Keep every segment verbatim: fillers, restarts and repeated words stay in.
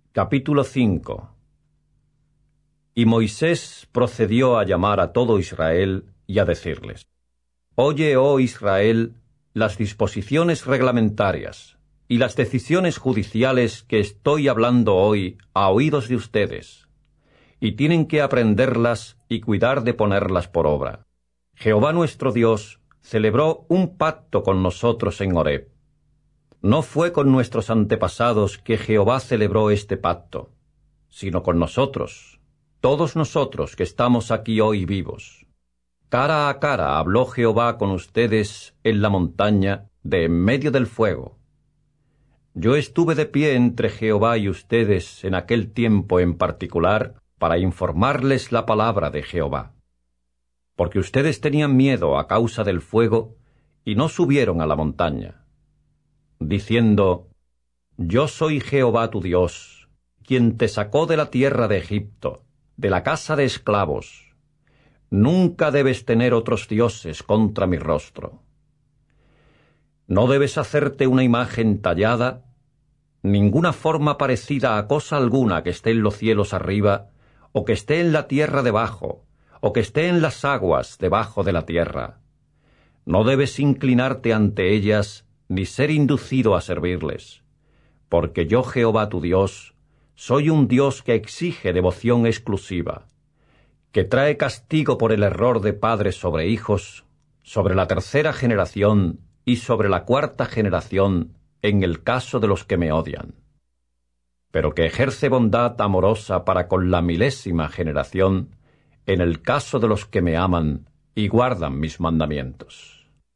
Capítulo cinco. Y Moisés procedió a llamar a todo Israel y a decirles: Oye, oh Israel, las disposiciones reglamentarias y las decisiones judiciales que estoy hablando hoy a oídos de ustedes, y tienen que aprenderlas y cuidar de ponerlas por obra. Jehová nuestro Dios celebró un pacto con nosotros en Horeb. No fue con nuestros antepasados que Jehová celebró este pacto, sino con nosotros, todos nosotros que estamos aquí hoy vivos. Cara a cara habló Jehová con ustedes en la montaña de en medio del fuego. Yo estuve de pie entre Jehová y ustedes en aquel tiempo en particular para informarles la palabra de Jehová. Porque ustedes tenían miedo a causa del fuego y no subieron a la montaña, diciendo: Yo soy Jehová tu Dios, quien te sacó de la tierra de Egipto, de la casa de esclavos. Nunca debes tener otros dioses contra mi rostro. No debes hacerte una imagen tallada, ninguna forma parecida a cosa alguna que esté en los cielos arriba, o que esté en la tierra debajo, o que esté en las aguas debajo de la tierra. No debes inclinarte ante ellas, ni ser inducido a servirles, porque yo, Jehová tu Dios, soy un Dios que exige devoción exclusiva, que trae castigo por el error de padres sobre hijos, sobre la tercera generación y sobre la cuarta generación, en el caso de los que me odian, pero que ejerce bondad amorosa para con la milésima generación, en el caso de los que me aman y guardan mis mandamientos.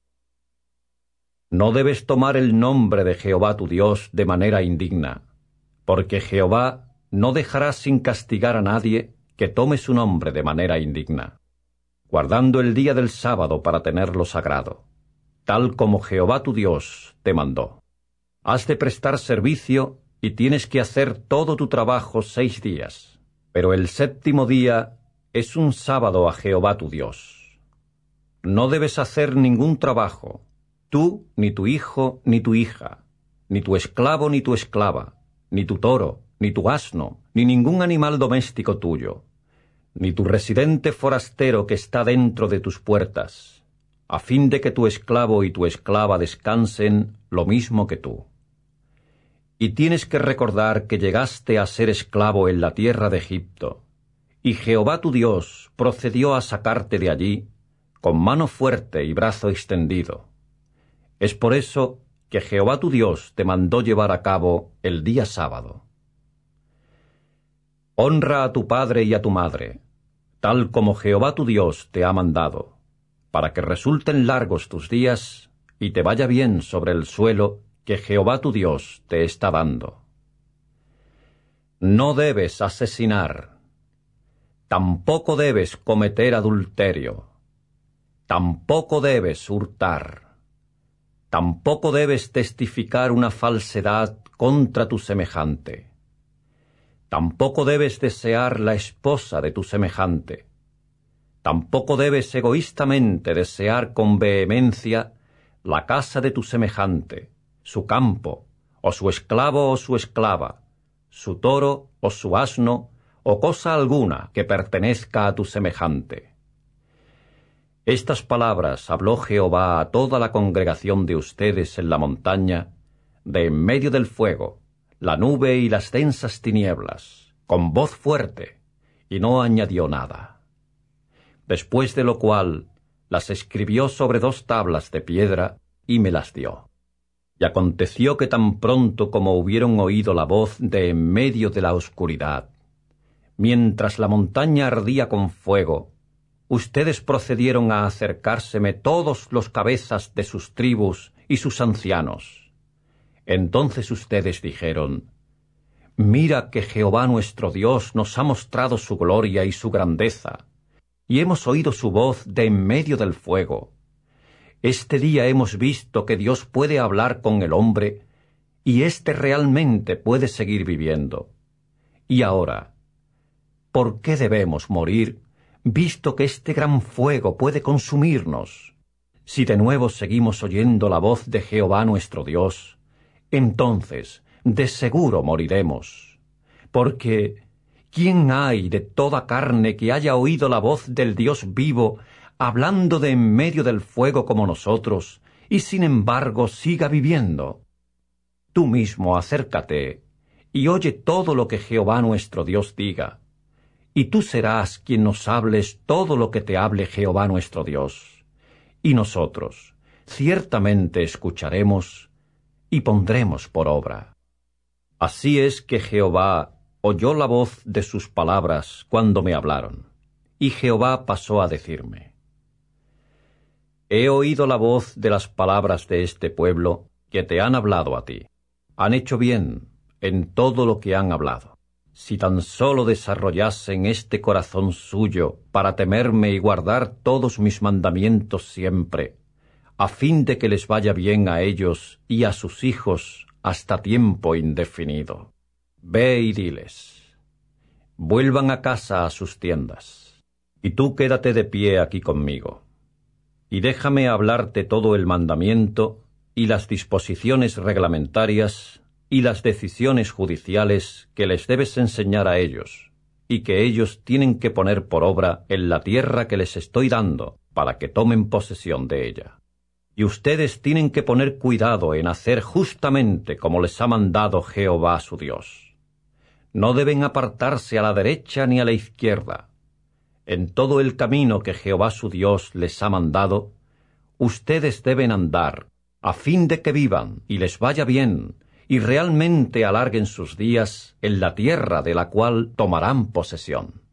No debes tomar el nombre de Jehová tu Dios de manera indigna, porque Jehová no dejará sin castigar a nadie que tome su nombre de manera indigna, guardando el día del sábado para tenerlo sagrado, tal como Jehová tu Dios te mandó. Has de prestar servicio y tienes que hacer todo tu trabajo seis días, pero el séptimo día es un sábado a Jehová tu Dios. No debes hacer ningún trabajo, tú, ni tu hijo, ni tu hija, ni tu esclavo, ni tu esclava, ni tu toro, ni tu asno, ni ningún animal doméstico tuyo, ni tu residente forastero que está dentro de tus puertas, a fin de que tu esclavo y tu esclava descansen lo mismo que tú. Y tienes que recordar que llegaste a ser esclavo en la tierra de Egipto, y Jehová tu Dios procedió a sacarte de allí con mano fuerte y brazo extendido. Es por eso que Jehová tu Dios te mandó llevar a cabo el día sábado. Honra a tu padre y a tu madre, tal como Jehová tu Dios te ha mandado, para que resulten largos tus días y te vaya bien sobre el suelo que Jehová tu Dios te está dando. No debes asesinar, tampoco debes cometer adulterio, tampoco debes hurtar, tampoco debes testificar una falsedad contra tu semejante. Tampoco debes desear la esposa de tu semejante. Tampoco debes egoístamente desear con vehemencia la casa de tu semejante, su campo, o su esclavo o su esclava, su toro o su asno, o cosa alguna que pertenezca a tu semejante. Estas palabras habló Jehová a toda la congregación de ustedes en la montaña, de en medio del fuego, la nube y las densas tinieblas, con voz fuerte, y no añadió nada. Después de lo cual, las escribió sobre dos tablas de piedra, y me las dio. Y aconteció que tan pronto como hubieron oído la voz de en medio de la oscuridad, mientras la montaña ardía con fuego, ustedes procedieron a acercárseme todos los cabezas de sus tribus y sus ancianos. Entonces ustedes dijeron: Mira que Jehová nuestro Dios nos ha mostrado su gloria y su grandeza, y hemos oído su voz de en medio del fuego. Este día hemos visto que Dios puede hablar con el hombre, y éste realmente puede seguir viviendo. Y ahora, ¿por qué debemos morir, visto que este gran fuego puede consumirnos? Si de nuevo seguimos oyendo la voz de Jehová nuestro Dios, entonces de seguro moriremos. Porque ¿quién hay de toda carne que haya oído la voz del Dios vivo hablando de en medio del fuego como nosotros, y sin embargo siga viviendo? Tú mismo acércate y oye todo lo que Jehová nuestro Dios diga, y tú serás quien nos hables todo lo que te hable Jehová nuestro Dios, y nosotros ciertamente escucharemos y pondremos por obra. Así es que Jehová oyó la voz de sus palabras cuando me hablaron, y Jehová pasó a decirme: He oído la voz de las palabras de este pueblo que te han hablado a ti. Han hecho bien en todo lo que han hablado. Si tan solo desarrollasen este corazón suyo para temerme y guardar todos mis mandamientos siempre, a fin de que les vaya bien a ellos y a sus hijos hasta tiempo indefinido. Ve y diles: vuelvan a casa a sus tiendas, y tú quédate de pie aquí conmigo, y déjame hablarte todo el mandamiento y las disposiciones reglamentarias y las decisiones judiciales que les debes enseñar a ellos, y que ellos tienen que poner por obra en la tierra que les estoy dando, para que tomen posesión de ella. Y ustedes tienen que poner cuidado en hacer justamente como les ha mandado Jehová su Dios. No deben apartarse a la derecha ni a la izquierda. En todo el camino que Jehová su Dios les ha mandado, ustedes deben andar, a fin de que vivan y les vaya bien, y realmente alarguen sus días en la tierra de la cual tomarán posesión.